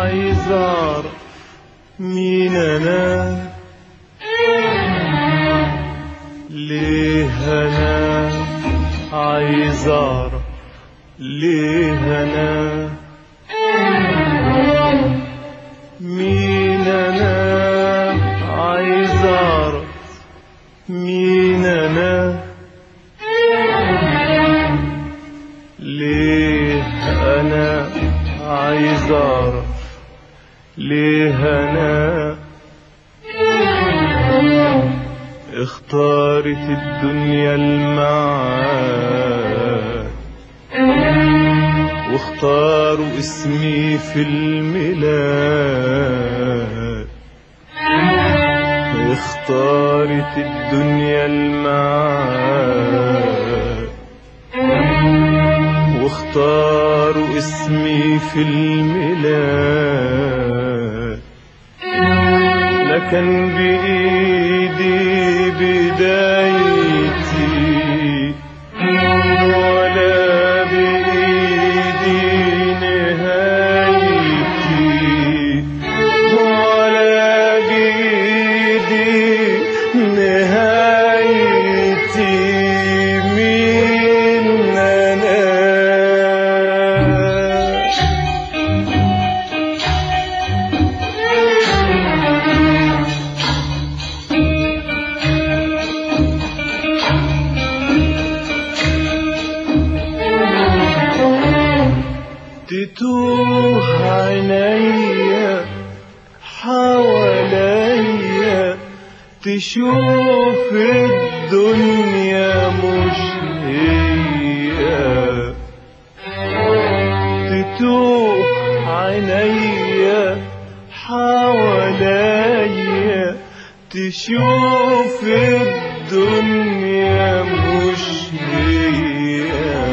عايز اعرف مين انا، ليه انا عايز اعرف ليه انا، مين انا عايز اعرف مين انا، ليه انا عايز اعرف ليه انا. اختارت الدنيا المعاد واختاروا اسمي في الميلاد، اختارت الدنيا المعاد واختاروا اسمي في الميلاد. لا كان بإيدي بدايتي ولا بإيدي نهايتي ولا بإيدي نهايتي، مين أنا. تتوه عينيا حواليا تشوف الدنيا مش هي، تتوه عينيا حواليا تشوف الدنيا مش هي،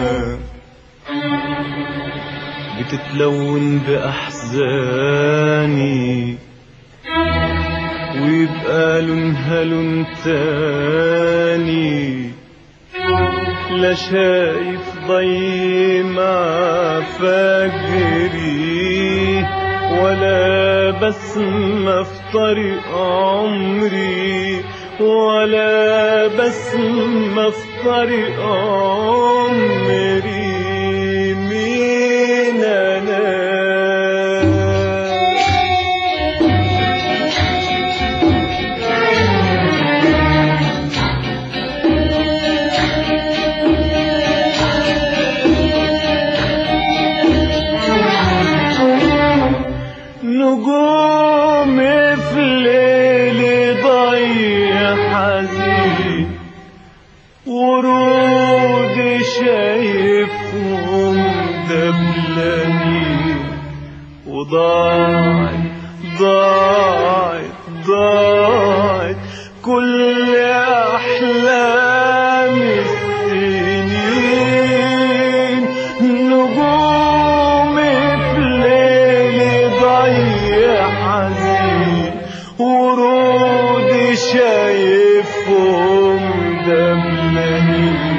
بتتلون بأحزاني ويبقى لونها لون تاني، لا شايف ضي مع فجري ولا بسمة في طريق عمري ولا بسمة في طريق عمري، مين أنا. نجوم في الليل ضيع حزين ورود شايفهم دبلانين، وضاعت ضاعت ضاعت كل أحلام السنين. نجوم في الليل ضيع حزين ورود شايفهم دبلانين،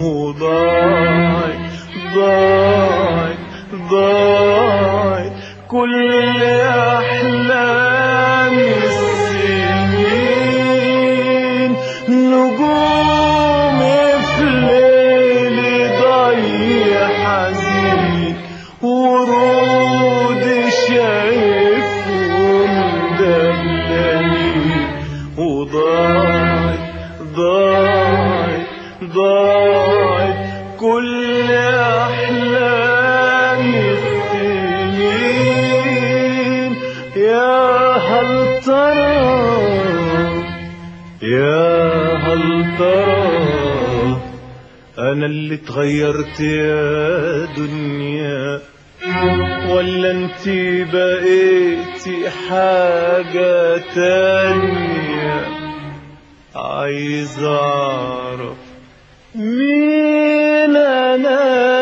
وضاعت ضاعت ضاعت كل أحلام السنين. نجوم في الليل ضيع حزين ورود شايفهم دبلانين، وضاعت ضاعت ضاعت كل أحلام السنين. يا هل ترى يا هل ترى أنا اللي اتغيرت يا دنيا، ولا انتي بقيتي حاجة تانية. عايز اعرف مين انا.